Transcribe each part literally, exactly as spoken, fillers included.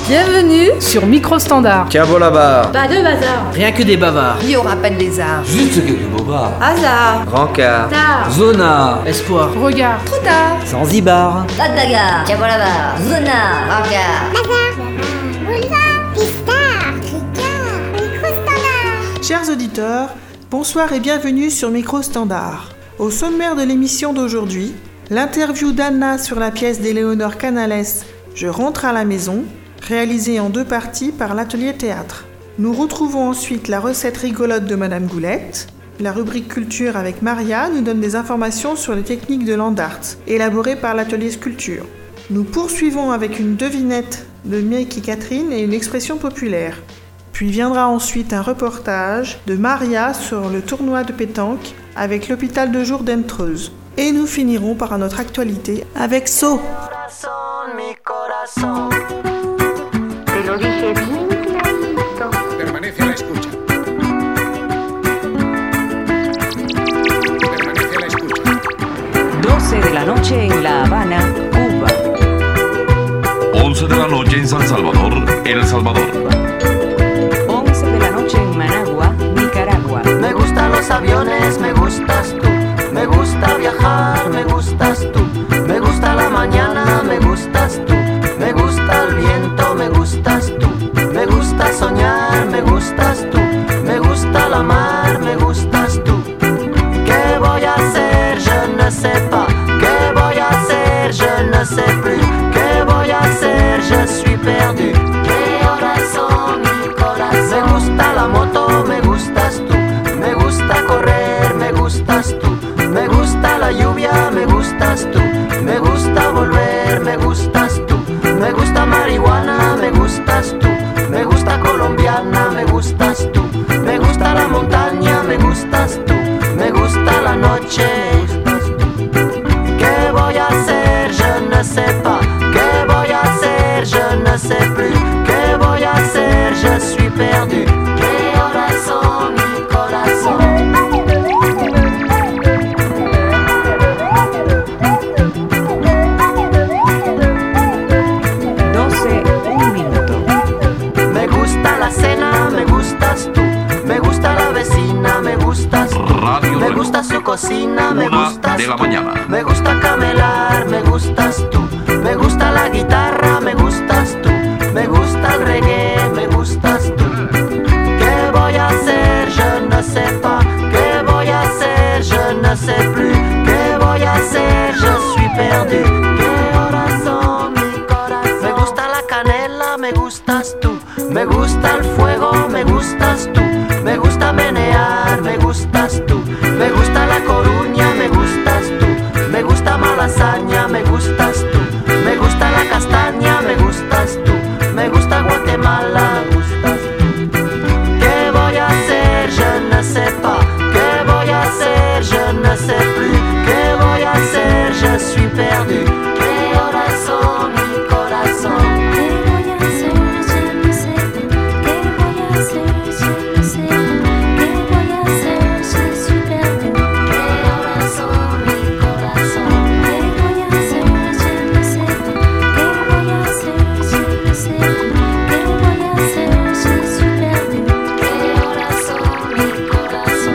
Bienvenue sur Micro-Standard. Cabo là-bas. Pas de bazar. Rien que des bavards. Il y aura pas de lézard. Juste quelques bobards. Hasard. Rancard. Tard. Zona. Espoir. Regard. Trop tard. Zanzibar. Pas de bagarre. Cabo là-bas. Zona. Rancard. Chers auditeurs, bonsoir et bienvenue sur Micro-Standard. Au sommaire de l'émission d'aujourd'hui, l'interview d'Anna sur la pièce d'Éléonore Canales « Je rentre à la maison », réalisée en deux parties par l'Atelier Théâtre. Nous retrouvons ensuite la recette rigolote de Madame Goulette. La rubrique culture avec Maria nous donne des informations sur les techniques de land art, élaborées par l'Atelier Sculpture. Nous poursuivons avec une devinette de Miek et Catherine et une expression populaire. Puis viendra ensuite un reportage de Maria sur le tournoi de pétanque avec l'hôpital de jour d'Entreuse. Et nous finirons par notre actualité avec So. Permanece a la escucha. Permanece a la escucha. doce de la noche en La Habana, Cuba. once de la noche en San Salvador, El Salvador. once de la noche en Managua, Nicaragua. Me gustan los aviones, me gustas tú. Me gusta viajar, me gustas tú. Me gusta la mañana, me gustas tú. Me gusta el viento, me gustas tú. Me gusta soñar, me gustas tú. Me gusta la mar, me gustas tú. ¿Qué voy a hacer? Je ne sais pas. ¿Qué voy a hacer? Je ne sais plus. ¿Qué voy a hacer? Je suis perdu. ¿Qué horas son, mi corazón? Me gusta la moto, me gustas tú. Me gusta correr, me gustas tú. Me gusta la lluvia, me gustas tú. Me gusta volver, me gustas tú. Me gusta marihuana, me gustas tú. Me gusta colombiana, me gustas tú. Me gusta la montaña, me gustas tú. Me gusta la noche, me gustas tú. ¿Qué voy a hacer? Je ne sais pas. ¿Qué voy a hacer? Je ne sais plus. ¿Qué voy a hacer? Je suis perdu. ¿Qué horas son, mi corazón? doce, un minuto. Me gusta la cena, me gustas tú. Me gusta la vecina, me gustas tú. Radio Me Record. gusta su cocina, me Una gustas de la tú. mañana. Me gusta camelar, me gustas tú. Me gusta la guitarra, me gustas tú. Me gusta el reggae, me gustas tú. ¿Qué voy a hacer? Je ne sais pas. ¿Qué voy a hacer? Je ne sais plus. ¿Qué voy a hacer? Je suis perdu. ¿Qué horas son, mi corazón? Me gusta la canela, me gustas tú. Me gusta el fuego, me gustas tú. Me gusta menear, me gustas tú. Me gusta La Coruña, me gustas tú. Me gusta Malasaña, me gustas tú. Me gusta la castaña, me gustas tú. Me gusta Guatemala, me gustas tú. ¿Qué voy a hacer? Je ne sais pas. ¿Qué voy a hacer? Je ne sais plus. ¿Qué voy a hacer? Je suis perdu. ¿Qué horas son, mi corazón? ¿Qué voy a hacer? Je ne sais pas. ¿Qué voy a hacer? Je ne sais pas. ¿Qué voy a hacer? Je suis perdu. ¿Qué horas son, mi corazón? ¿Qué voy a hacer? Je ne sais pas. ¿Qué voy a hacer? Je ne sais pas. ¿Qué voy a hacer? Je suis perdu. ¿Qué horas son, mi corazón?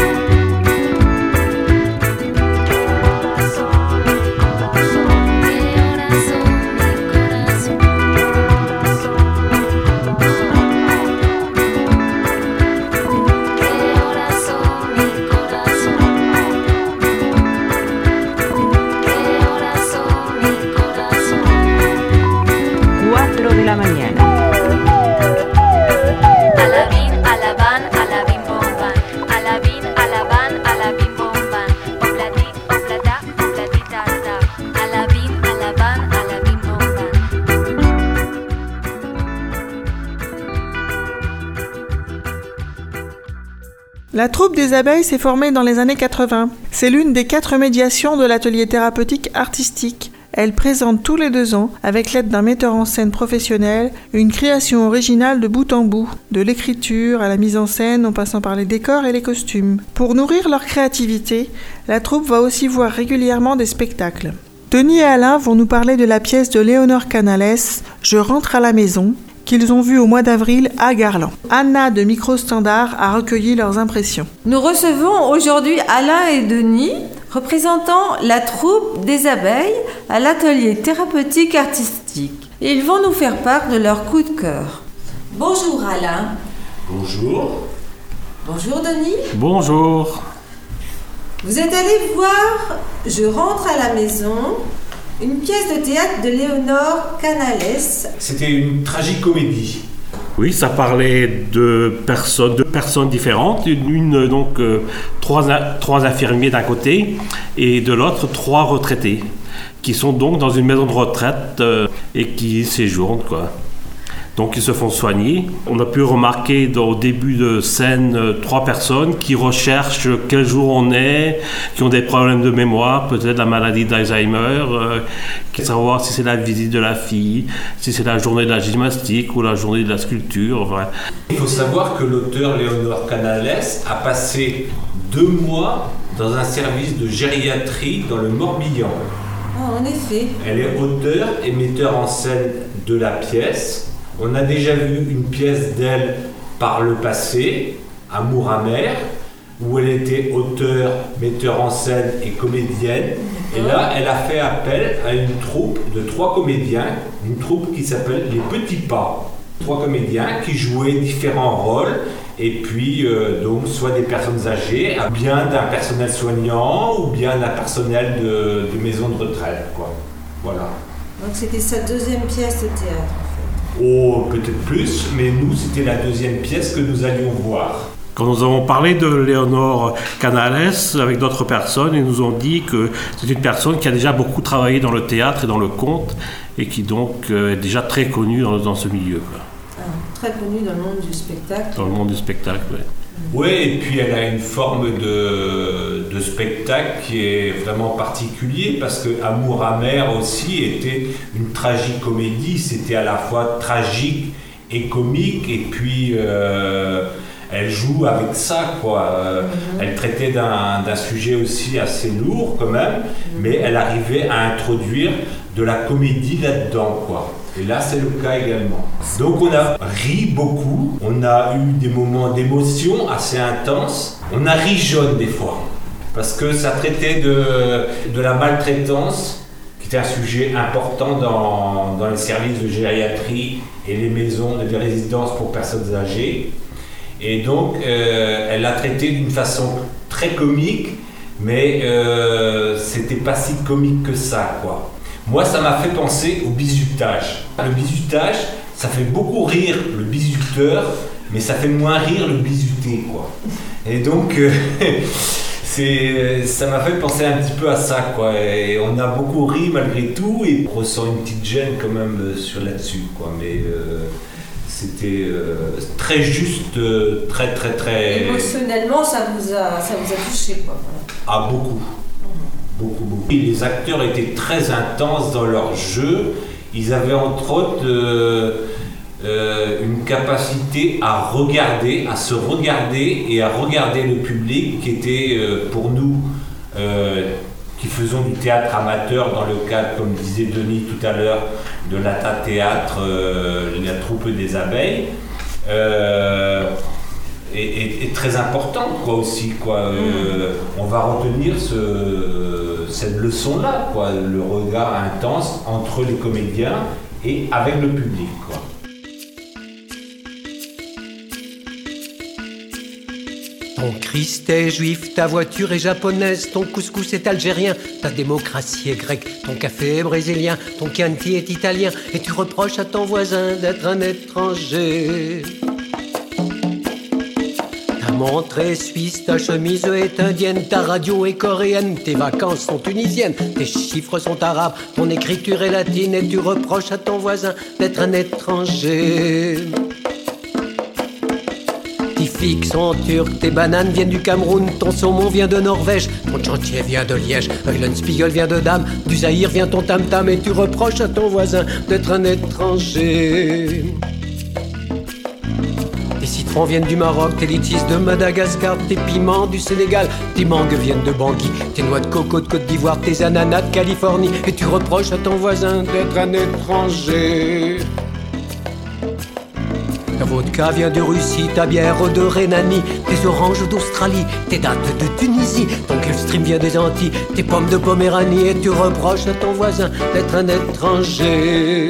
cuatro de la mañana. Alabín, alaban, alabín, bomban. Alabín, alaban, alabín, bomban. Obladi, oblada, obladita, ta. Alabín, alaban, alabín, bomban. La troupe des abeilles s'est formée dans les années quatre-vingts. C'est l'une des quatre médiations de l'atelier thérapeutique artistique. Elle présente tous les deux ans, avec l'aide d'un metteur en scène professionnel, une création originale de bout en bout, de l'écriture à la mise en scène en passant par les décors et les costumes. Pour nourrir leur créativité, la troupe va aussi voir régulièrement des spectacles. Denis et Alain vont nous parler de la pièce de Éléonore Canales, « Je rentre à la maison », qu'ils ont vu au mois d'avril à Garland. Anna de Micro Standard a recueilli leurs impressions. Nous recevons aujourd'hui Alain et Denis, représentant la troupe des abeilles à l'atelier thérapeutique artistique. Et ils vont nous faire part de leur coup de cœur. Bonjour Alain. Bonjour. Bonjour Denis. Bonjour. Vous êtes allé voir Je rentre à la maison, une pièce de théâtre de Léonore Canales. C'était une tragicomédie. Oui, ça parlait de personnes, de personnes différentes. Une, une donc euh, trois, trois infirmiers d'un côté et de l'autre trois retraités qui sont donc dans une maison de retraite euh, et qui séjournent, quoi. Donc ils se font soigner. On a pu remarquer dans, au début de scène euh, trois personnes qui recherchent quel jour on est, qui ont des problèmes de mémoire, peut-être la maladie d'Alzheimer, euh, qui savoir si c'est la visite de la fille, si c'est la journée de la gymnastique ou la journée de la sculpture. Enfin. Il faut savoir que l'auteur Léonore Canales a passé deux mois dans un service de gériatrie dans le Morbihan. Oh, en effet. Elle est auteure et metteur en scène de la pièce. On a déjà vu une pièce d'elle par le passé, Amour amer, où elle était auteure, metteur en scène et comédienne. Et là, elle a fait appel à une troupe de trois comédiens, une troupe qui s'appelle Les Petits Pas. Trois comédiens qui jouaient différents rôles, et puis euh, donc soit des personnes âgées, ou bien d'un personnel soignant, ou bien d'un personnel de, de maison de retraite, quoi. Voilà. Donc c'était sa deuxième pièce de théâtre. Oh, peut-être plus, mais nous, c'était la deuxième pièce que nous allions voir. Quand nous avons parlé de Léonore Canales avec d'autres personnes, ils nous ont dit que c'est une personne qui a déjà beaucoup travaillé dans le théâtre et dans le conte et qui donc euh, est déjà très connue dans, dans ce milieu, quoi. Ah, très connue dans le monde du spectacle. Dans le monde du spectacle, oui. Oui, et puis elle a une forme de, de spectacle qui est vraiment particulier parce que Amour amer aussi était une tragicomédie, c'était à la fois tragique et comique, et puis euh, elle joue avec ça, quoi. Euh, mm-hmm. Elle traitait d'un, d'un sujet aussi assez lourd quand même, mm-hmm. mais elle arrivait à introduire de la comédie là-dedans, quoi. Et là, c'est le cas également. Donc, on a ri beaucoup, on a eu des moments d'émotion assez intenses, on a ri jaune des fois, parce que ça traitait de, de la maltraitance, qui était un sujet important dans, dans les services de gériatrie et les maisons de résidence pour personnes âgées. Et donc, euh, elle l'a traité d'une façon très comique, mais euh, c'était pas si comique que ça, quoi. Moi, ça m'a fait penser au bizutage. Le bizutage, ça fait beaucoup rire le bizuteur, mais ça fait moins rire le bizuté, quoi. Et donc, euh, c'est, ça m'a fait penser un petit peu à ça, quoi. Et on a beaucoup ri malgré tout, et on ressent une petite gêne quand même sur là-dessus, quoi. Mais euh, c'était euh, très juste, très, très, très... Émotionnellement, ça vous a, ça vous a touché, quoi. Ah, beaucoup. Beaucoup, beaucoup. Les acteurs étaient très intenses dans leur jeu. Ils avaient entre autres euh, euh, une capacité à regarder, à se regarder et à regarder le public qui était euh, pour nous, euh, qui faisons du théâtre amateur dans le cadre, comme disait Denis tout à l'heure, de l'Ata Théâtre, euh, la troupe des abeilles. Euh, Et, et, et très importante, quoi, aussi, quoi. Euh, on va retenir ce, cette leçon-là, quoi, le regard intense entre les comédiens et avec le public, quoi. Ton Christ est juif, ta voiture est japonaise, ton couscous est algérien, ta démocratie est grecque, ton café est brésilien, ton Chianti est italien, et tu reproches à ton voisin d'être un étranger. Ta montre est suisse, ta chemise est indienne, ta radio est coréenne, tes vacances sont tunisiennes, tes chiffres sont arabes, ton écriture est latine, et tu reproches à ton voisin d'être un étranger. Tes figues sont turques, tes bananes viennent du Cameroun, ton saumon vient de Norvège, ton chantier vient de Liège, Eulenspiegel vient de Dame, du Zaïre vient ton tam-tam, et tu reproches à ton voisin d'être un étranger. Tes citrons viennent du Maroc, tes litchis de Madagascar, tes piments du Sénégal, tes mangues viennent de Bangui, tes noix de coco de Côte d'Ivoire, tes ananas de Californie, et tu reproches à ton voisin d'être un étranger. Ta vodka vient de Russie, ta bière de Rhénanie, tes oranges d'Australie, tes dattes de Tunisie, ton Gulfstream vient des Antilles, tes pommes de Poméranie, et tu reproches à ton voisin d'être un étranger.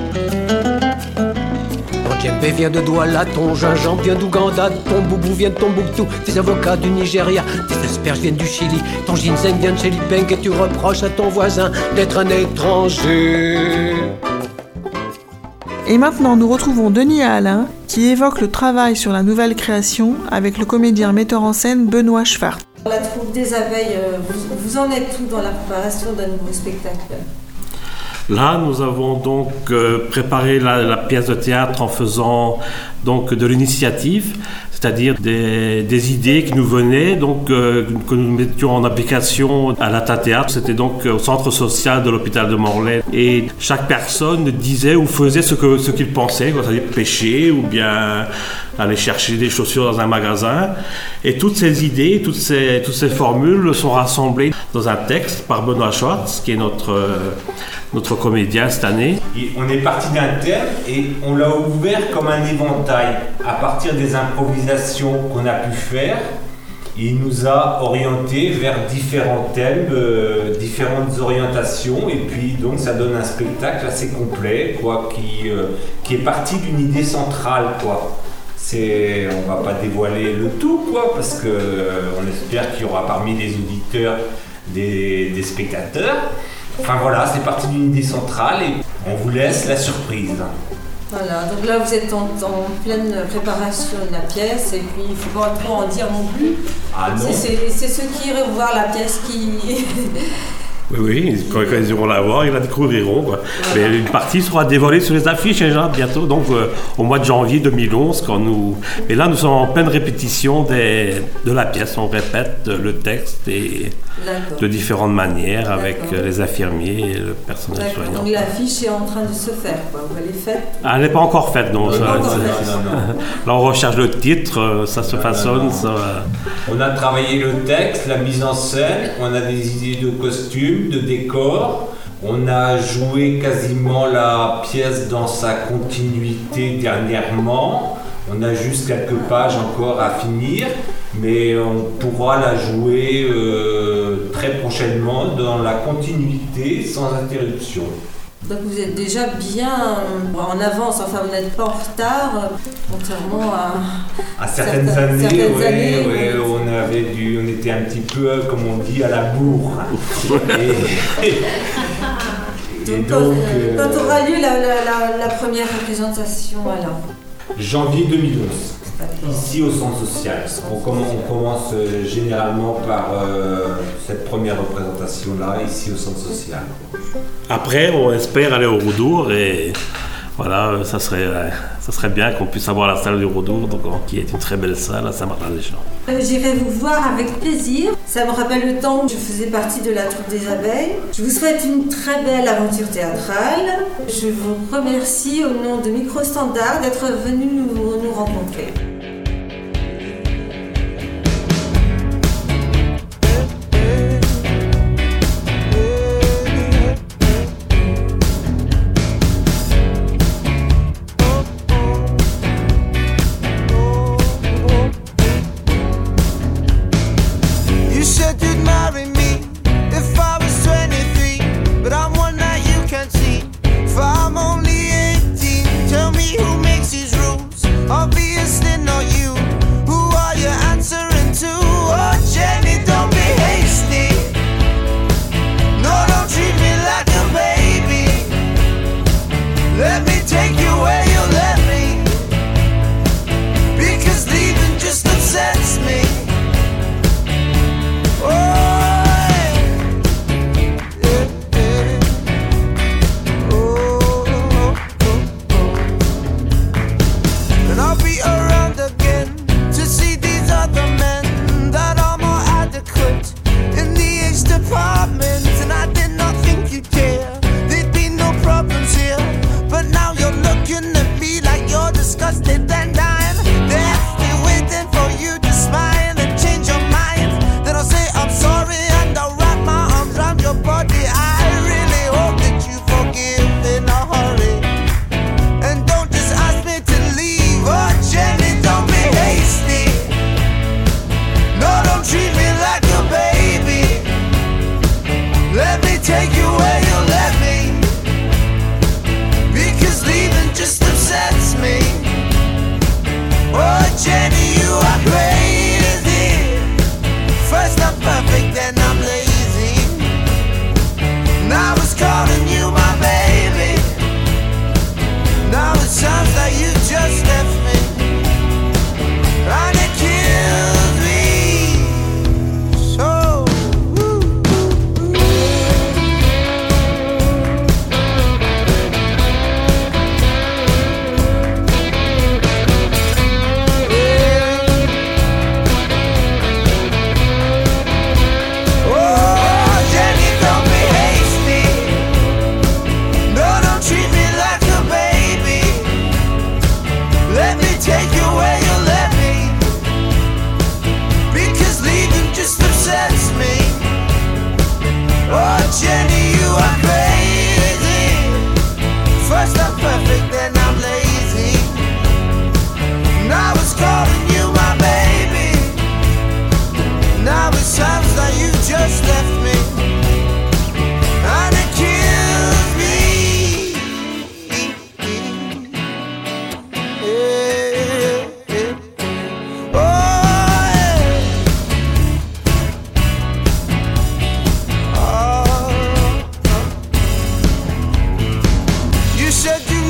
Ton djembé vient de Douala, ton gingembre vient d'Ouganda, ton boubou vient de Tombouctou, tes avocats du Nigeria, tes asperges viennent du Chili, ton ginseng vient de chez Lipeng, et tu reproches à ton voisin d'être un étranger. Et maintenant, nous retrouvons Denis et Alain qui évoquent le travail sur la nouvelle création avec le comédien metteur en scène Benoît Schwartz. La troupe des abeilles, vous, vous en êtes où dans la préparation d'un nouveau spectacle ? Là, nous avons donc euh, préparé la, la pièce de théâtre en faisant donc de l'initiative, c'est-à-dire des, des idées qui nous venaient, donc euh, que nous mettions en application à la Théâtre. C'était donc au centre social de l'hôpital de Morlaix. Et chaque personne disait ou faisait ce que ce qu'il pensait, c'est-à-dire pêcher ou bien aller chercher des chaussures dans un magasin. Et toutes ces idées, toutes ces, toutes ces formules sont rassemblées dans un texte par Benoît Schwartz, qui est notre, euh, notre comédien cette année. Et on est parti d'un thème et on l'a ouvert comme un éventail à partir des improvisations qu'on a pu faire. Il nous a orientés vers différents thèmes, euh, différentes orientations, et puis donc ça donne un spectacle assez complet, quoi, qui, euh, qui est parti d'une idée centrale, quoi. C'est, on va pas dévoiler le tout, quoi, parce que euh, on espère qu'il y aura parmi les auditeurs des, des spectateurs. Enfin voilà, c'est parti d'une idée centrale et on vous laisse la surprise. Voilà, donc là vous êtes en, en pleine préparation de la pièce et puis il ne faut pas trop en dire non plus. Ah non. C'est, c'est, c'est ceux qui iraient voir la pièce qui... Oui, oui, quand ils iront la voir, ils la découvriront, quoi. Voilà. Mais une partie sera dévoilée sur les affiches déjà bientôt, donc euh, au mois de janvier deux mille onze, quand nous... Et là, nous sommes en pleine répétition des... de la pièce. On répète le texte et D'accord. de différentes manières D'accord. avec les infirmiers et le personnel D'accord. soignant. Donc l'affiche est en train de se faire, quoi. Vous l'avez faite ? Ah, elle n'est pas encore faite, non. Elle Ça, n'est pas encore ça, faite. ça, Non, non. Là, on recherche le titre, ça se Non, façonne. non, non. Ça... On a travaillé le texte, la mise en scène, on a des idées de costumes, de décors. On a joué quasiment la pièce dans sa continuité dernièrement. On a juste quelques pages encore à finir, mais on pourra la jouer euh, très prochainement dans la continuité sans interruption. Donc vous êtes déjà bien en avance, enfin vous n'êtes pas en retard, euh, contrairement à, À certaines, certaines, années, certaines ouais, années, ouais, on avait dû, on était un petit peu, comme on dit, à la bourre. et, et Donc, donc, quand, euh, quand aura lieu la, la, la, la première représentation alors ? janvier deux mille onze, ici au centre social. On commence, on commence euh, généralement par euh, cette première représentation-là, ici au centre social. Après, on espère aller au Roudour et voilà, ça serait, ça serait bien qu'on puisse avoir la salle du Roudour, donc, qui est une très belle salle à Saint-Martin-des-Champs. Euh, J'irai vous voir avec plaisir. Ça me rappelle le temps où je faisais partie de la troupe des abeilles. Je vous souhaite une très belle aventure théâtrale. Je vous remercie au nom de Micro Standard d'être venu nous, nous rencontrer. You said you'd marry me if I was twenty-three, but I'm one that you can't see. If I'm only eighteen, tell me who makes these rules. Obviously not you. Who are you answering to? Oh, Jenny, don't be hasty. No, don't treat me like a baby. Let me take you where you let me, because leaving just upsets me. And I'll be around again to see these other men that are more adequate in the H department. And I did not think you'd care, there'd be no problems here, but now you're looking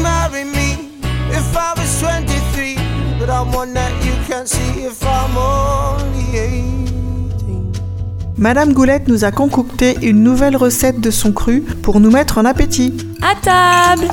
marry me if I was twenty-three? But I'm one that you can't see if I'm only eighteen. Madame Goulette nous a concocté une nouvelle recette de son cru pour nous mettre en appétit. À table!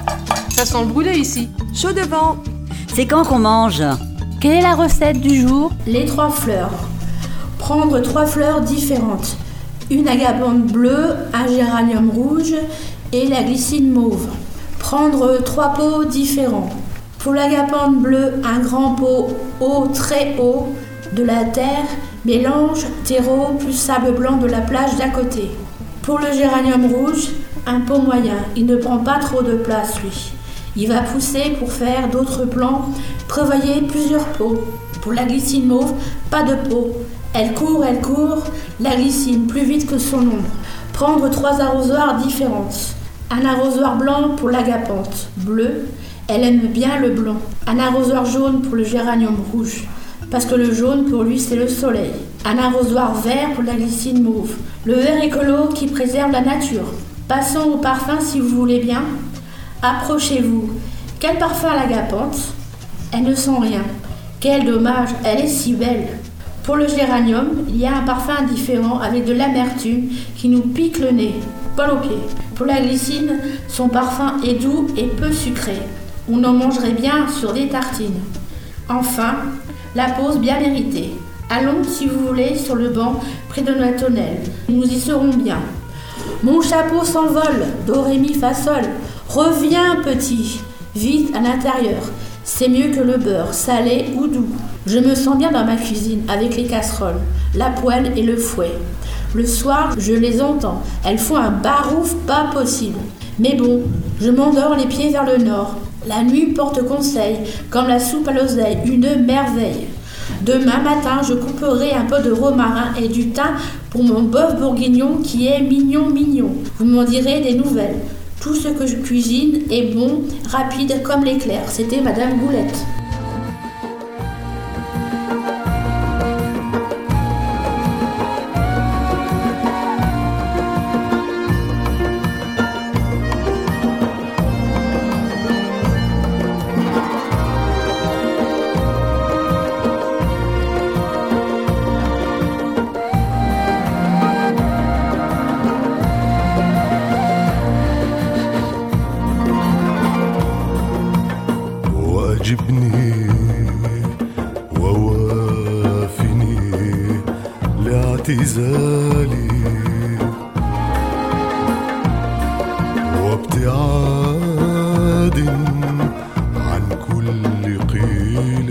Ça sent le brûlé ici. Chaud devant. C'est quand qu'on mange? Quelle est la recette du jour? Les trois fleurs. Prendre trois fleurs différentes. Une agapante bleue, un géranium rouge et la glycine mauve. Prendre trois pots différents. Pour l'agapante bleue, un grand pot haut, très haut, de la terre, mélange terreau plus sable blanc de la plage d'à côté. Pour le géranium rouge, un pot moyen. Il ne prend pas trop de place, lui. Il va pousser pour faire d'autres plants. Prévoyez plusieurs pots. Pour la glycine mauve, pas de pot. Elle court, elle court, la glycine, plus vite que son ombre. Prendre trois arrosoirs différentes. Un arrosoir blanc pour l'agapante bleue. Elle aime bien le blanc. Un arrosoir jaune pour le géranium rouge. Parce que le jaune, pour lui, c'est le soleil. Un arrosoir vert pour la glycine mauve. Le vert écolo qui préserve la nature. Passons au parfum si vous voulez bien. Approchez-vous. Quel parfum l'agapante? Elle ne sent rien. Quel dommage, elle est si belle. Pour le géranium, il y a un parfum différent avec de l'amertume qui nous pique le nez, poil aux pieds. Pour la glycine, son parfum est doux et peu sucré. On en mangerait bien sur des tartines. Enfin, la pause bien méritée. Allons, si vous voulez, sur le banc près de la tonnelle. Nous y serons bien. Mon chapeau s'envole, do, ré, mi, fa, sol. Reviens, petit, vite à l'intérieur. C'est mieux que le beurre, salé ou doux. Je me sens bien dans ma cuisine avec les casseroles, la poêle et le fouet. Le soir, je les entends. Elles font un barouf pas possible. Mais bon, je m'endors les pieds vers le nord. La nuit porte conseil, comme la soupe à l'oseille, une merveille. Demain matin, je couperai un peu de romarin et du thym pour mon bœuf bourguignon qui est mignon mignon. Vous m'en direz des nouvelles. Tout ce que je cuisine est bon, rapide comme l'éclair. C'était Madame Goulette. واجبني ووافني لاعتزالي وابتعاد عن كل قيل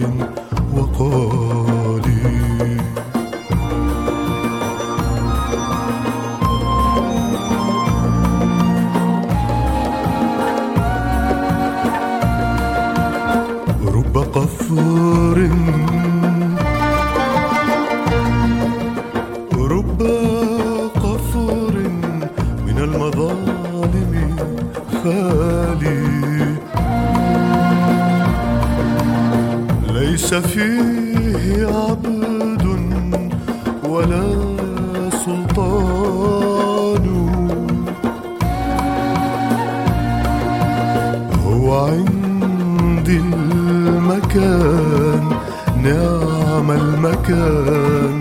وقال. رب قفر رب قفر من المظالم خالي ليس فيه عبد ولا سلطان هو عندي المكان نعم المكان.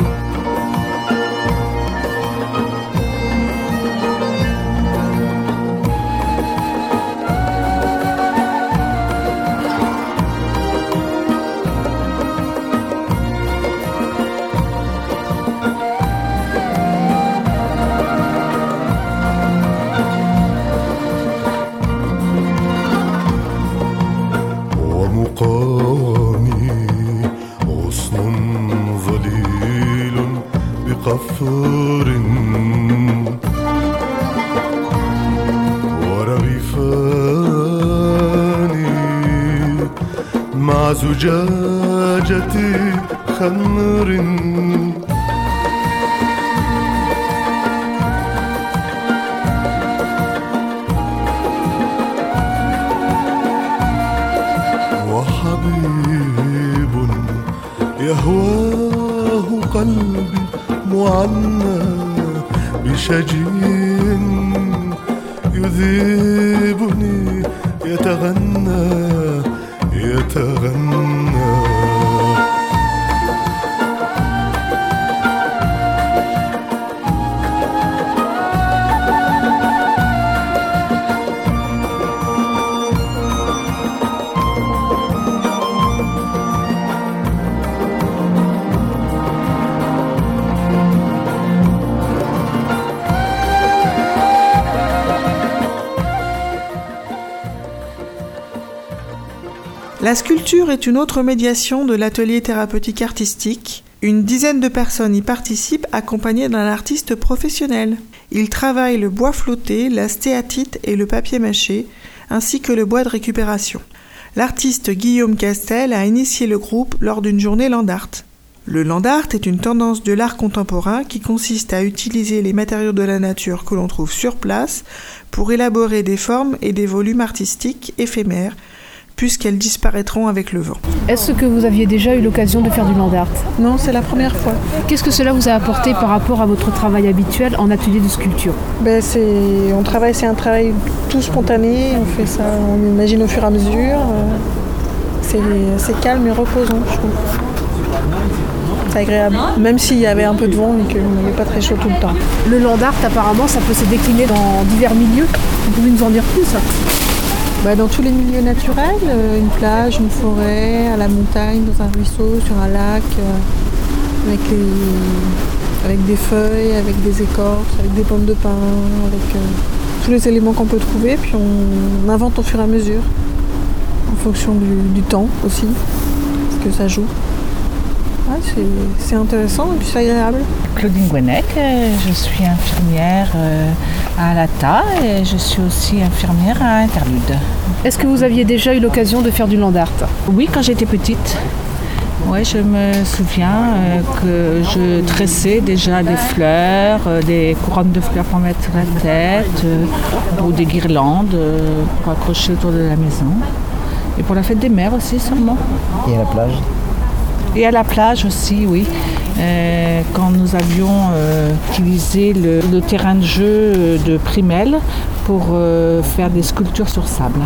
ومقامي غصن ظليل بقفر ورغيفاني مع زجاجة خمر وحبيب يهواه قلبي معنى بشجي يذيبني يتغنى يتغنى La sculpture est une autre médiation de l'atelier thérapeutique artistique. Une dizaine de personnes y participent accompagnées d'un artiste professionnel. Ils travaillent le bois flotté, la stéatite et le papier mâché, ainsi que le bois de récupération. L'artiste Guillaume Castel a initié le groupe lors d'une journée land art. Le land art est une tendance de l'art contemporain qui consiste à utiliser les matériaux de la nature que l'on trouve sur place pour élaborer des formes et des volumes artistiques éphémères, puisqu'elles disparaîtront avec le vent. Est-ce que vous aviez déjà eu l'occasion de faire du land art ? Non, c'est la première fois. Qu'est-ce que cela vous a apporté par rapport à votre travail habituel en atelier de sculpture ? Ben, c'est, on travaille, c'est un travail tout spontané, on fait ça, on imagine au fur et à mesure. C'est, c'est calme et reposant, je trouve. C'est agréable, même s'il y avait un peu de vent et qu'on n'avait pas très chaud tout le temps. Le land art, apparemment, ça peut se décliner dans divers milieux. Vous pouvez nous en dire plus ? Bah, dans tous les milieux naturels, euh, une plage, une forêt, à la montagne, dans un ruisseau, sur un lac, euh, avec, les, avec des feuilles, avec des écorces, avec des pommes de pin, avec euh, tous les éléments qu'on peut trouver, puis on invente au fur et à mesure, en fonction du, du temps aussi, parce que ça joue. Ouais, c'est, c'est intéressant et puis c'est agréable. Claudine Gwenec, je suis infirmière à l'A T A et je suis aussi infirmière à Interlude. Est-ce que vous aviez déjà eu l'occasion de faire du land art ? Oui, quand j'étais petite. Oui, je me souviens que je tressais déjà des fleurs, des couronnes de fleurs pour mettre sur la tête ou des guirlandes pour accrocher autour de la maison. Et pour la fête des mères aussi, sûrement. Et à la plage ? Et à la plage aussi, oui. Euh, quand nous avions euh, utilisé le, le terrain de jeu de Primel pour euh, faire des sculptures sur sable.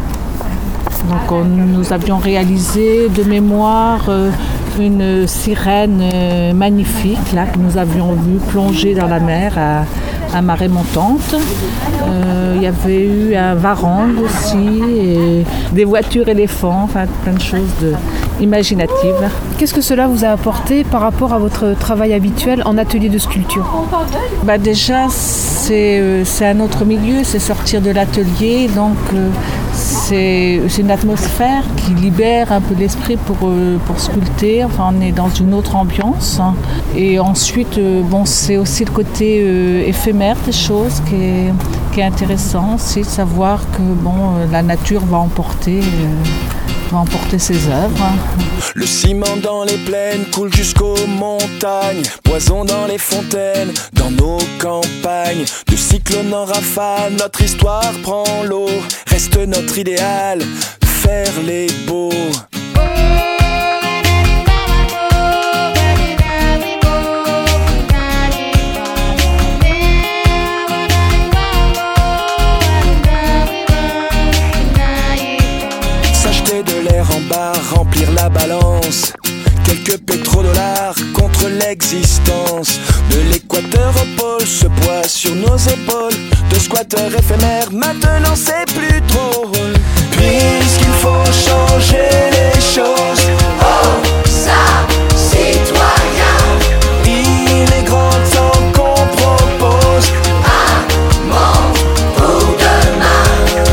Hein. Donc on, nous avions réalisé de mémoire euh, une sirène euh, magnifique là, que nous avions vue plonger dans la mer à, à marée montante. Euh, il y avait eu un varang aussi, et des voitures éléphants, enfin plein de choses de, imaginatives. Qu'est-ce que cela vous a apporté par rapport à votre travail habituel en atelier de sculpture ? Bah déjà, c'est, euh, c'est un autre milieu, c'est sortir de l'atelier, donc euh, c'est, c'est une atmosphère qui libère un peu l'esprit pour, euh, pour sculpter. Enfin, on est dans une autre ambiance. Hein. Et ensuite, euh, bon, c'est aussi le côté euh, éphémère des choses qui est, qui est intéressant, c'est de savoir que bon, euh, la nature va emporter, euh, va emporter ses œuvres. Le ciment dans les plaines coule jusqu'aux montagnes, poison dans les fontaines, dans nos campagnes. De cyclone en rafale, notre histoire prend l'eau. Reste notre idéal, faire les beaux. S'acheter de l'air en bar, remplir la balance. Quelques pétrodollars contre l'existence. De l'équateur au pôle, ce poids sur nos épaules. De squatteurs éphémères, maintenant c'est plus drôle. Puisqu'il faut changer les choses. Oh, ça, citoyen. Il est grand temps qu'on propose un monde pour demain.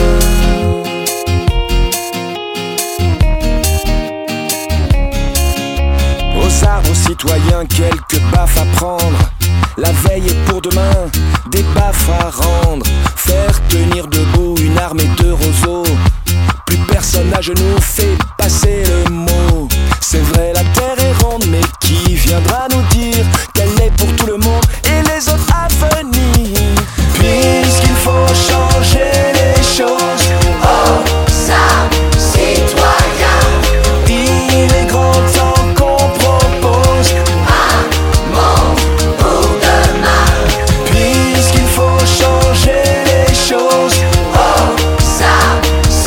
Aux arbres, aux citoyens, quelques baffes à prendre. La veille est pour demain, des baffes à rendre. Faire tenir debout une armée de roseaux. Plus personne à genoux fait passer le mot. C'est vrai, la terre est ronde, mais qui viendra nous dire qu'elle est pour tout le monde et les autres à venir? Puisqu'il faut changer les choses. Oh, ça, citoyen. Il est grand temps qu'on propose un monde pour demain. Puisqu'il faut changer les choses. Oh, ça,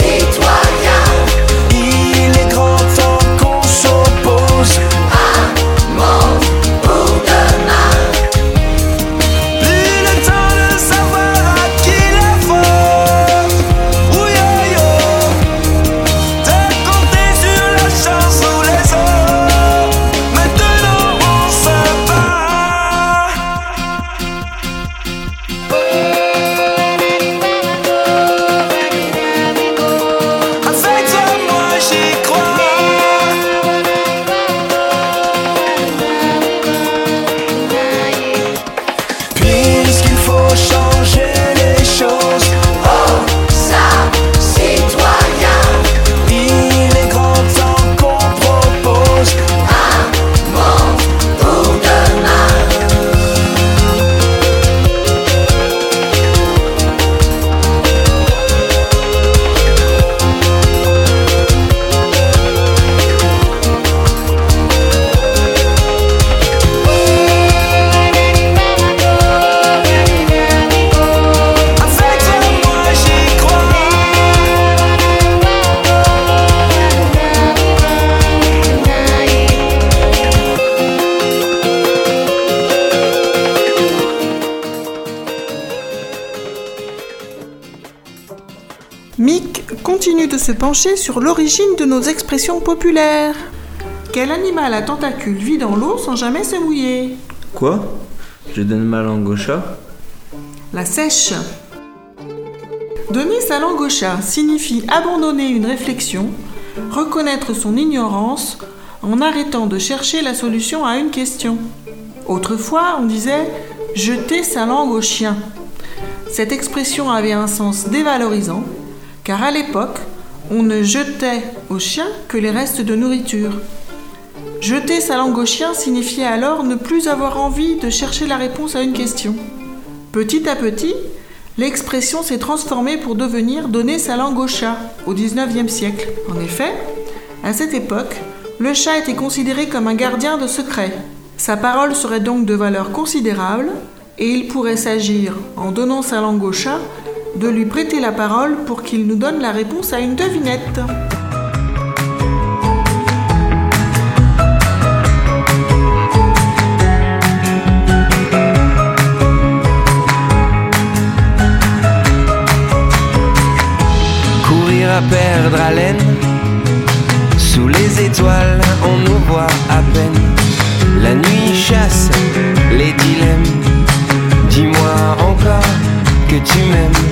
continue de se pencher sur l'origine de nos expressions populaires. Quel animal à tentacules vit dans l'eau sans jamais se mouiller? Quoi? Je donne ma langue au chat? La sèche. Donner sa langue au chat signifie abandonner une réflexion, reconnaître son ignorance en arrêtant de chercher la solution à une question. Autrefois, on disait « jeter sa langue au chien ». Cette expression avait un sens dévalorisant, car à l'époque, on ne jetait au chien que les restes de nourriture. Jeter sa langue au chien signifiait alors ne plus avoir envie de chercher la réponse à une question. Petit à petit, l'expression s'est transformée pour devenir donner sa langue au chat au dix-neuvième siècle. En effet, à cette époque, le chat était considéré comme un gardien de secrets. Sa parole serait donc de valeur considérable et il pourrait s'agir, en donnant sa langue au chat, de lui prêter la parole pour qu'il nous donne la réponse à une devinette. À perdre haleine, sous les étoiles on nous voit à peine. La nuit chasse les dilemmes. Dis-moi encore que tu m'aimes.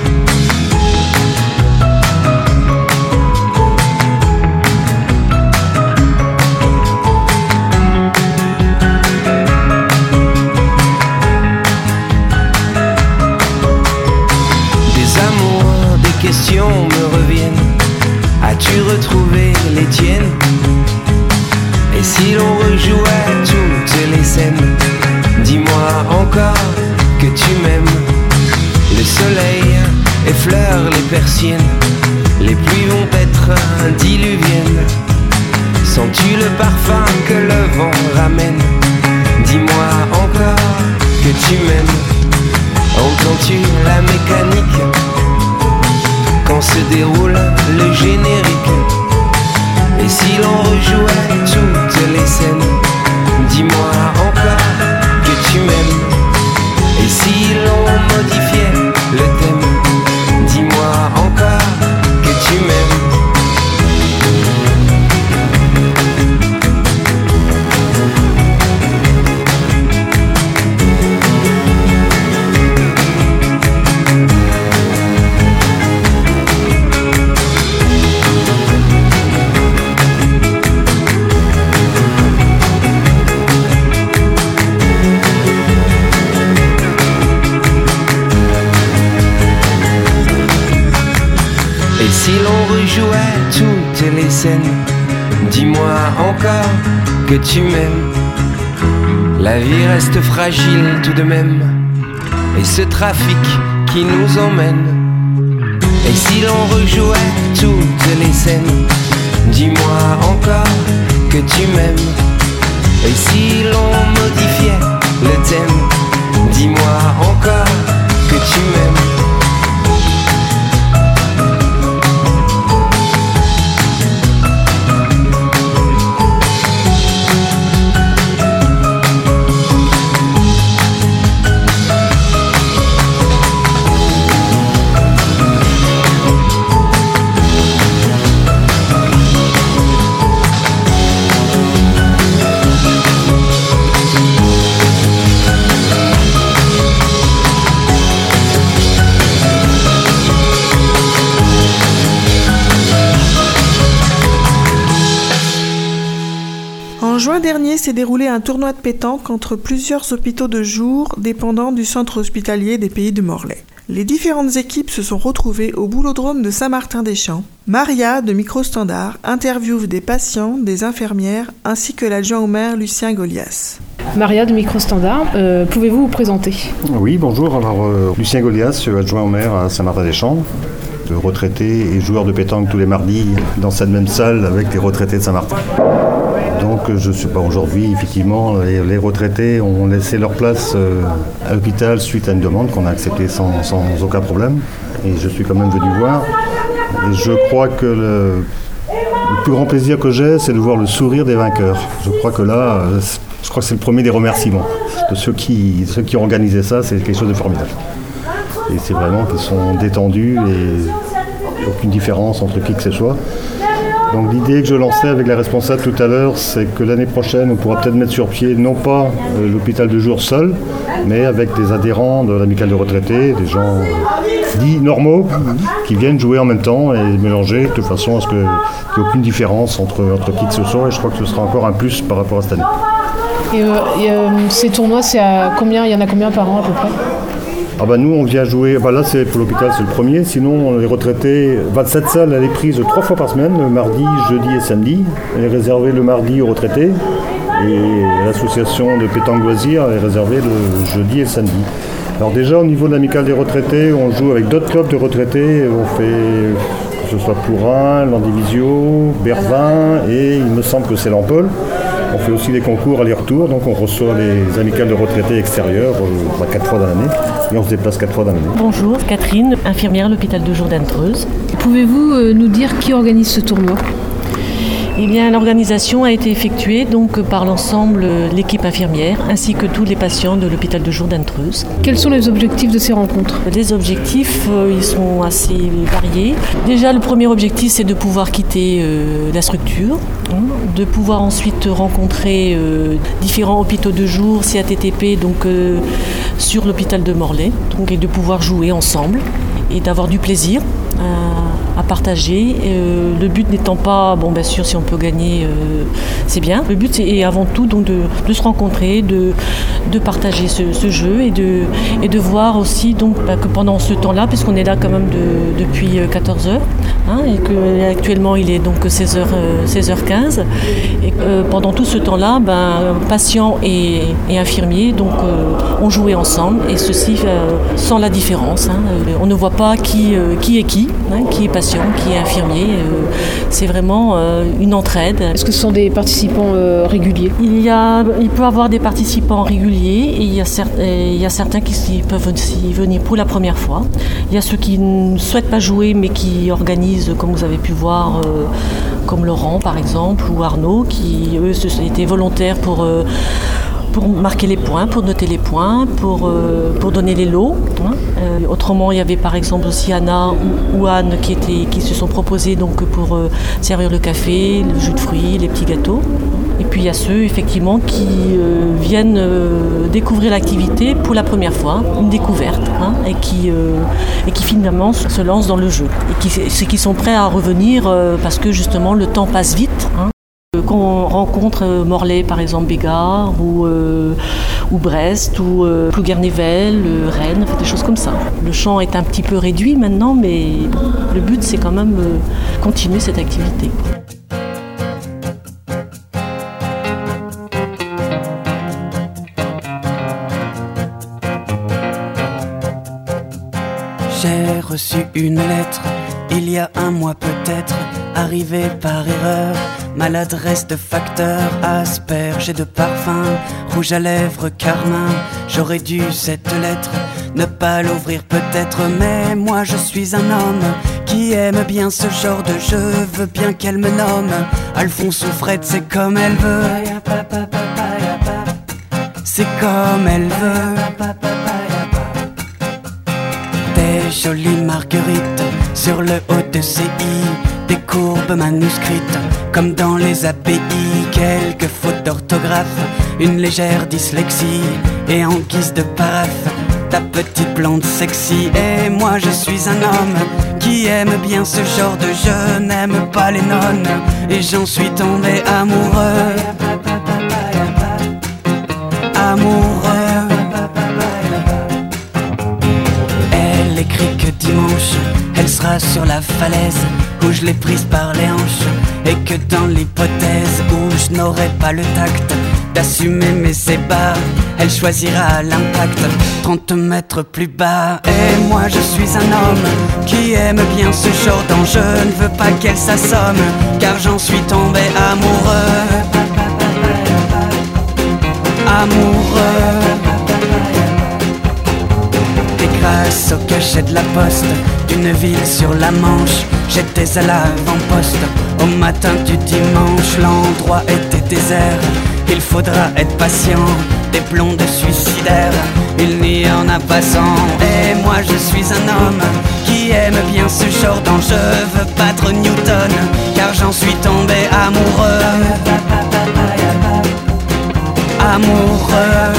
Des amours, des questions me reviennent. As-tu retrouvé les tiennes? Et si l'on rejouait toutes les scènes? Dis-moi encore que tu m'aimes. Le soleil effleure les persiennes. Les pluies vont être diluviennes. Sens-tu le parfum que le vent ramène? Dis-moi encore que tu m'aimes. Entends-tu la mécanique quand se déroule le générique? Et si l'on rejouait toutes les scènes? Dis-moi encore que tu m'aimes. Et si l'on modifiait le thème? Dis-moi encore que tu m'aimes. Si l'on rejouait toutes les scènes? Dis-moi encore que tu m'aimes. La vie reste fragile tout de même. Et ce trafic qui nous emmène. Et si l'on rejouait toutes les scènes? Dis-moi encore que tu m'aimes. Et si l'on modifiait le thème? Dis-moi encore que tu m'aimes. En juin dernier s'est déroulé un tournoi de pétanque entre plusieurs hôpitaux de jour dépendant du centre hospitalier des Pays de Morlaix. Les différentes équipes se sont retrouvées au boulodrome de Saint-Martin-des-Champs. Maria, de Micro-Standard, interviewe des patients, des infirmières, ainsi que l'adjoint au maire Lucien Golias. Maria, de Micro-Standard, euh, pouvez-vous vous présenter? Oui, bonjour. Alors, euh, Lucien Golias, adjoint au maire à Saint-Martin-des-Champs, retraité et joueur de pétanque tous les mardis dans cette même salle avec les retraités de Saint-Martin. Donc je ne sais pas, aujourd'hui, effectivement, les, les retraités ont laissé leur place euh, à l'hôpital suite à une demande qu'on a acceptée sans, sans aucun problème. Et je suis quand même venu voir. Et je crois que le, le plus grand plaisir que j'ai, c'est de voir le sourire des vainqueurs. Je crois que là, euh, je crois que c'est le premier des remerciements de ceux qui, ceux qui ont organisé ça. C'est quelque chose de formidable. Et c'est vraiment qu'ils sont détendus et aucune différence entre qui que ce soit. Donc l'idée que je lançais avec la responsable tout à l'heure, c'est que l'année prochaine, on pourra peut-être mettre sur pied non pas euh, l'hôpital de jour seul, mais avec des adhérents de l'amicale de retraités, des gens euh, dits normaux, qui viennent jouer en même temps et mélanger de façon à ce qu'il n'y ait aucune différence entre, entre qui que ce soit. Et je crois que ce sera encore un plus par rapport à cette année. Et, euh, et euh, ces tournois, c'est à combien, il y en a combien par an à peu près? Ah bah nous on vient jouer, bah là c'est pour l'hôpital c'est le premier, sinon les retraités, bah cette salle elle est prise trois fois par semaine, le mardi, jeudi et samedi, elle est réservée le mardi aux retraités et l'association de pétanque loisirs est réservée le jeudi et le samedi. Alors déjà au niveau de l'amicale des retraités, on joue avec d'autres clubs de retraités, on fait que ce soit Plourin, Landivisio, Bervin et il me semble que c'est Lampol. On fait aussi des concours aller-retour, donc on reçoit les amicales de retraités extérieurs euh, quatre fois dans l'année et on se déplace quatre fois dans l'année. Bonjour, Catherine, infirmière à l'hôpital de jour d'Antreuse. Pouvez-vous euh, nous dire qui organise ce tournoi ? Eh bien, l'organisation a été effectuée donc par l'ensemble de l'équipe infirmière ainsi que tous les patients de l'hôpital de jour d'Antreuse. Quels sont les objectifs de ces rencontres ? Les objectifs, euh, ils sont assez variés. Déjà, le premier objectif, c'est de pouvoir quitter euh, la structure, hein, de pouvoir ensuite rencontrer euh, différents hôpitaux de jour, C A T T P, donc euh, sur l'hôpital de Morlaix, donc, et de pouvoir jouer ensemble et d'avoir du plaisir à, à partager. Euh, le but n'étant pas, bon bien sûr si on peut gagner euh, c'est bien. Le but c'est avant tout donc de, de se rencontrer, de, de partager ce, ce jeu et de, et de voir aussi donc, bah, que pendant ce temps-là, puisqu'on est là quand même de, depuis quatorze heures, hein, et qu'actuellement il est donc seize heures quinze, et euh, pendant tout ce temps-là, ben, patients et, et infirmiers donc, euh, ont joué ensemble et ceci euh, sans la différence. Hein. On ne voit pas qui, euh, qui est qui, hein, qui est patient, qui est infirmier. Euh, c'est vraiment euh, une entraide. Est-ce que ce sont des participants euh, réguliers ? il, y a, il peut y avoir des participants réguliers et il y a, cer- et il y a certains qui, qui peuvent aussi venir pour la première fois. Il y a ceux qui ne souhaitent pas jouer mais qui organisent, comme vous avez pu voir, euh, comme Laurent par exemple ou Arnaud, qui eux étaient volontaires pour... Euh, pour marquer les points, pour noter les points, pour, euh, pour donner les lots. Hein. Euh, autrement, il y avait par exemple aussi Anna ou, ou Anne qui, étaient, qui se sont proposés donc, pour euh, servir le café, le jus de fruits, les petits gâteaux. Et puis il y a ceux effectivement qui euh, viennent euh, découvrir l'activité pour la première fois, une découverte, hein, et, qui, euh, et qui finalement se lancent dans le jeu. Et qui, qui sont prêts à revenir euh, parce que justement le temps passe vite. Hein. Quand on rencontre Morlaix, par exemple, Bégard, ou, euh, ou Brest, ou euh, Plouguer-Nivelle, euh, Rennes, des choses comme ça. Le champ est un petit peu réduit maintenant, mais le but, c'est quand même euh, continuer cette activité. J'ai reçu une lettre, il y a un mois peut-être, arrivée par erreur. Maladresse de facteur, asperge et de parfum, rouge à lèvres, carmin. J'aurais dû cette lettre ne pas l'ouvrir peut-être, mais moi je suis un homme qui aime bien ce genre de jeu. Veux bien qu'elle me nomme Alphonse ou Fred, c'est comme elle veut. C'est comme elle veut. Des jolies marguerites sur le haut de C I, des courbes manuscrites comme dans les A P I, quelques fautes d'orthographe, une légère dyslexie, et en guise de paraphe, ta petite blonde sexy. Et moi je suis un homme qui aime bien ce genre de jeu, n'aime pas les nonnes, et j'en suis tombé amoureux. Amoureux. Elle écrit que dimanche, elle sera sur la falaise où je l'ai prise par les hanches, et que dans l'hypothèse où je n'aurai pas le tact d'assumer mes ébats, elle choisira l'impact trente mètres plus bas. Et moi je suis un homme qui aime bien ce genre d'enjeu, ne veux pas qu'elle s'assomme car j'en suis tombé amoureux. Amoureux. Et grâce au cachet de la poste d'une ville sur la Manche, j'étais à l'avant-poste au matin du dimanche. L'endroit était désert, il faudra être patient des plombs de suicidaires, il n'y en a pas cent. Et moi je suis un homme qui aime bien ce genre d'enjeu. Je veux battre Newton, car j'en suis tombé amoureux. Amoureux.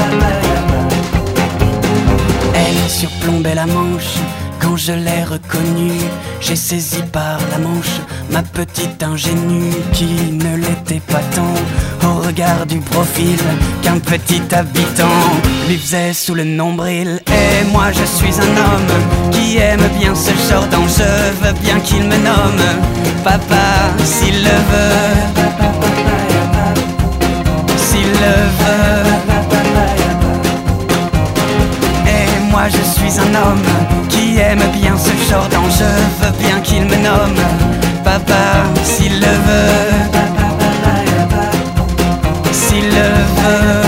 Elle surplombait la Manche. Quand je l'ai reconnue, j'ai saisi par la manche ma petite ingénue qui ne l'était pas tant au regard du profil qu'un petit habitant lui faisait sous le nombril. Et moi je suis un homme qui aime bien ce genre d'enjeu. Je veux bien qu'il me nomme papa s'il le veut, s'il le veut. Et moi je suis un homme qui aime bien ce genre d'enjeu. Je veux bien qu'il me nomme papa s'il le veut, s'il le veut.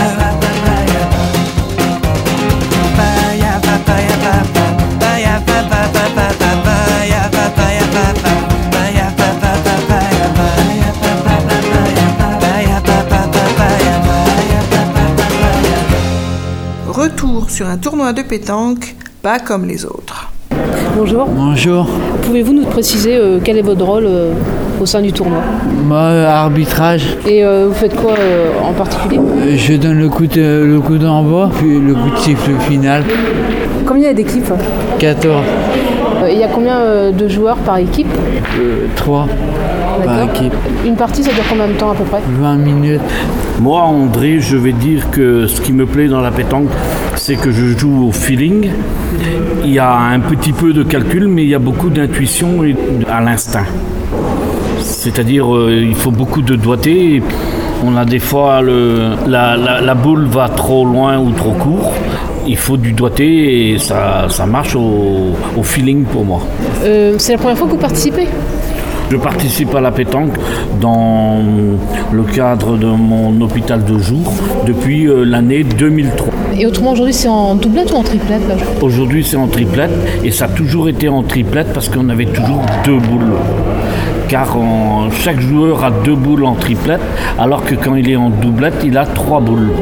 Retour sur un tournoi de pétanque pas comme les autres. Bonjour. Bonjour. Pouvez-vous nous préciser euh, quel est votre rôle euh, au sein du tournoi? Moi, euh, arbitrage. Et euh, vous faites quoi euh, en particulier? Euh, Je donne le coup, de, le coup d'envoi, puis le coup de siffle final. Combien il y a d'équipes? quatorze. Euh, Il y a combien euh, de joueurs par équipe? Euh, trois par équipe. Une partie, ça dure combien de temps à peu près? vingt minutes. Moi, André, je vais dire que ce qui me plaît dans la pétanque, c'est que je joue au feeling. Il y a un petit peu de calcul, mais il y a beaucoup d'intuition et à l'instinct. C'est-à-dire, euh, il faut beaucoup de doigté. Et on a des fois, le, la, la, la boule va trop loin ou trop court. Il faut du doigté et ça, ça marche au, au feeling pour moi. Euh, c'est la première fois que vous participez? Je participe à la pétanque dans le cadre de mon hôpital de jour depuis euh, l'année deux mille trois. Et autrement, aujourd'hui, c'est en doublette ou en triplette là? Aujourd'hui, c'est en triplette et ça a toujours été en triplette parce qu'on avait toujours deux boules. Car en, chaque joueur a deux boules en triplette, alors que quand il est en doublette, il a trois boules.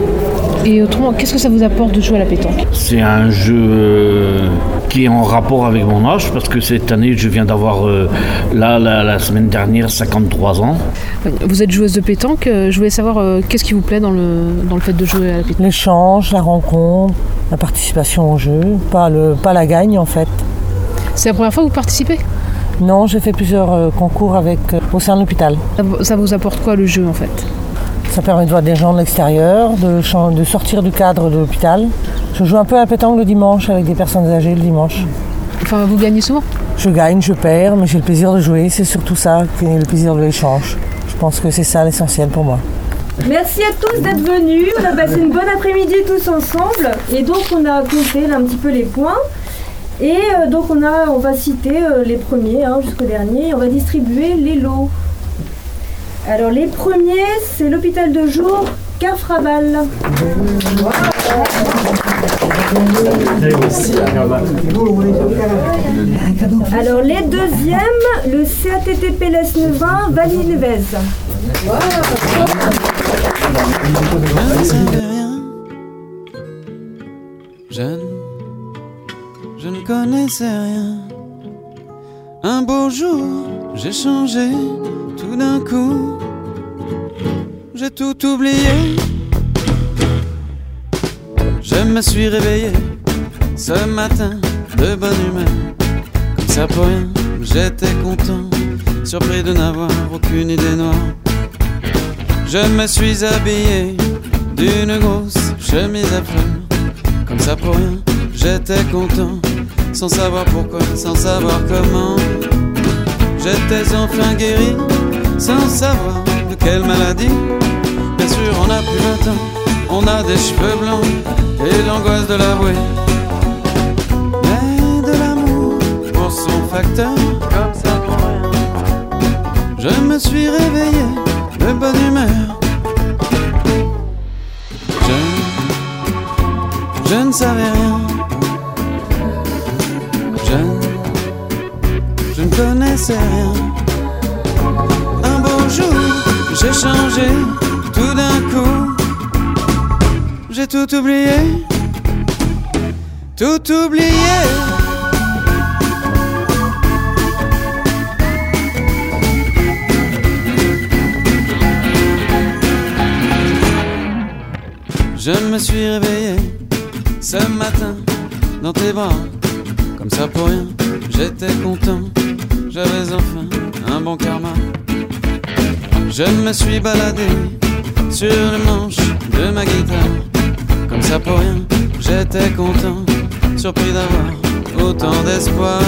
Et autrement, qu'est-ce que ça vous apporte de jouer à la pétanque? C'est un jeu euh, qui est en rapport avec mon âge, parce que cette année, je viens d'avoir, euh, là, la, la semaine dernière, cinquante-trois ans. Vous êtes joueuse de pétanque, je voulais savoir euh, qu'est-ce qui vous plaît dans le, dans le fait de jouer à la pétanque? L'échange, la rencontre, la participation au jeu, pas, le, pas la gagne en fait. C'est la première fois que vous participez? Non, j'ai fait plusieurs euh, concours avec, euh, au sein de l'hôpital. Ça, ça vous apporte quoi le jeu en fait? Ça permet de voir des gens de l'extérieur, de, de sortir du cadre de l'hôpital. Je joue un peu à la pétanque le dimanche avec des personnes âgées le dimanche. Enfin, vous gagnez souvent? Je gagne, je perds, mais j'ai le plaisir de jouer. C'est surtout ça, qui est le plaisir de l'échange. Je pense que c'est ça l'essentiel pour moi. Merci à tous d'être venus. On a passé une bonne après-midi tous ensemble. Et donc on a compté là, un petit peu les points. Et euh, donc on, a, on va citer euh, les premiers hein, jusqu'au dernier. On va distribuer les lots. Alors les premiers, c'est l'hôpital de jour Carfraval. Alors les deuxièmes, le C A T T P Lesnevin Valy-Nevez. Je ne, je ne connaissais rien. Un beau jour, j'ai changé tout d'un coup. J'ai tout oublié. Je me suis réveillé ce matin de bonne humeur. Comme ça pour rien, j'étais content, surpris de n'avoir aucune idée noire. Je me suis habillé d'une grosse chemise à fleurs. Comme ça pour rien, j'étais content, sans savoir pourquoi, sans savoir comment. J'étais enfin guéri, sans savoir de quelle maladie. Bien sûr on a plus vingt ans, on a des cheveux blancs et l'angoisse de l'avouer. Mais de l'amour pour son facteur, comme ça pour rien. Je me suis réveillé de bonne humeur. Je, je ne savais rien. Je, je ne connaissais rien. Un beau jour, j'ai changé tout d'un coup. tout oublié, tout oublié. Je me suis réveillé ce matin dans tes bras, comme ça pour rien, j'étais content, j'avais enfin un bon karma. Je me suis baladé sur les manches de ma guitare, comme ça pour rien, j'étais content, surpris d'avoir autant d'espoir.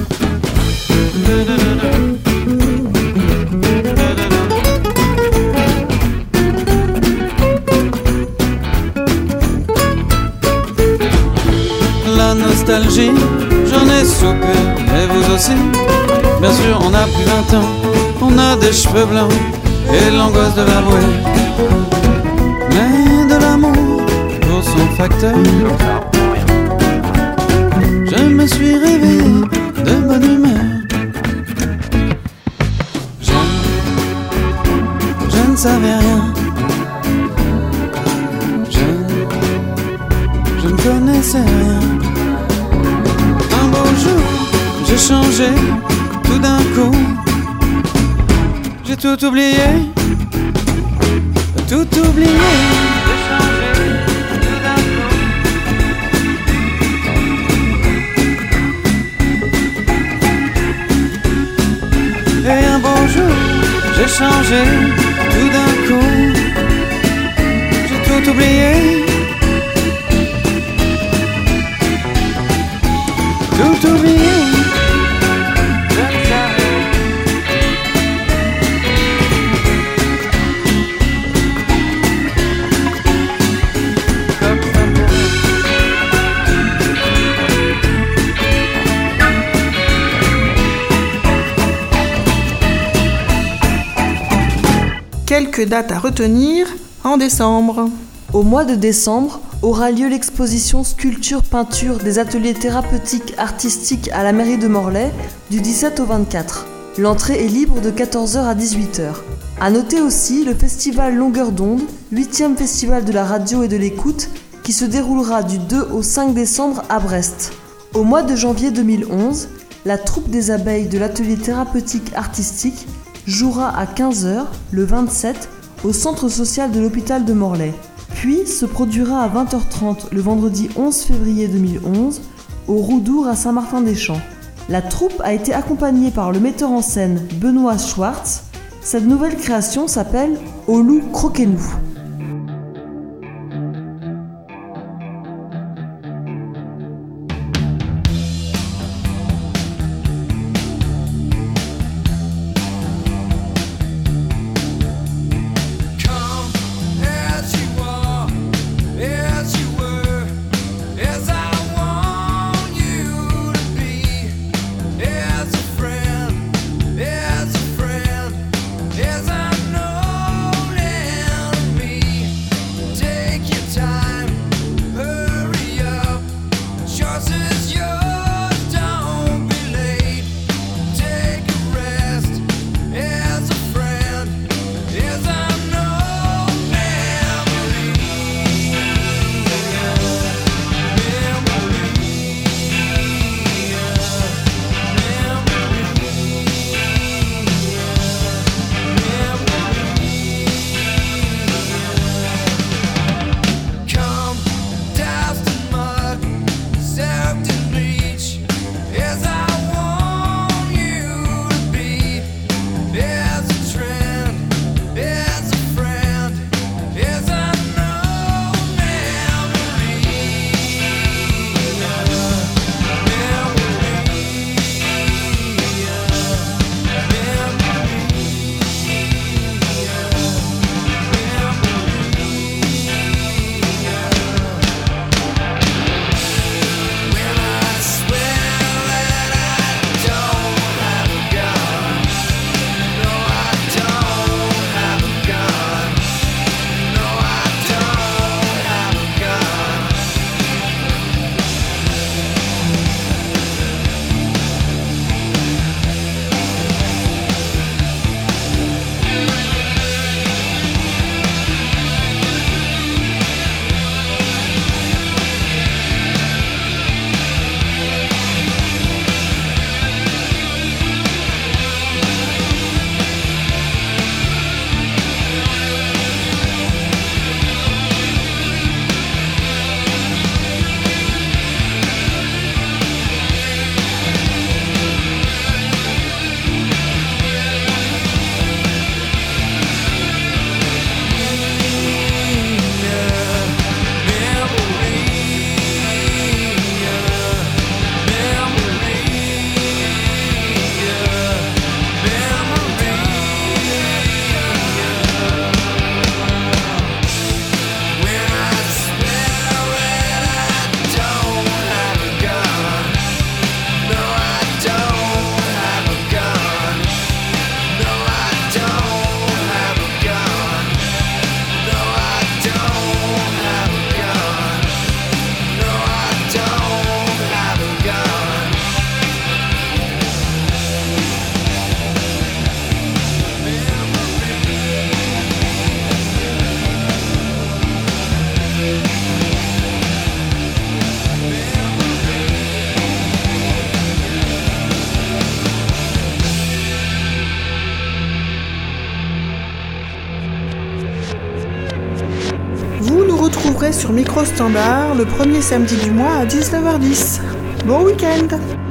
La nostalgie, j'en ai soupé, et vous aussi. Bien sûr, on a plus vingt ans, on a des cheveux blancs et l'angoisse de l'avouer. Mais de l'amour pour son facteur, je me suis réveillé de bonne humeur. Je, je ne savais rien, je, je ne connaissais rien. Un beau jour, j'ai changé tout d'un coup. J'ai tout oublié, tout oublié. J'ai changé tout d'un coup. Et un beau jour, j'ai changé tout d'un coup. J'ai tout oublié. Tout oublié. Quelques dates à retenir en décembre. Au mois de décembre aura lieu l'exposition Sculpture-Peinture des ateliers thérapeutiques artistiques à la mairie de Morlaix du dix-sept au vingt-quatre. L'entrée est libre de quatorze heures à dix-huit heures. A noter aussi le festival Longueur d'onde, huitième festival de la radio et de l'écoute, qui se déroulera du deux au cinq décembre à Brest. Au mois de janvier deux mille onze, la troupe des abeilles de l'atelier thérapeutique artistique jouera à quinze heures, le vingt-sept, au centre social de l'hôpital de Morlaix. Puis se produira à vingt heures trente le vendredi onze février deux mille onze, au Roudour à Saint-Martin-des-Champs. La troupe a été accompagnée par le metteur en scène Benoît Schwartz. Cette nouvelle création s'appelle « Au loup croquez-nous ». Yes, I know. retrouverai sur Micro Standard le premier samedi du mois à dix-neuf heures dix. Bon week-end!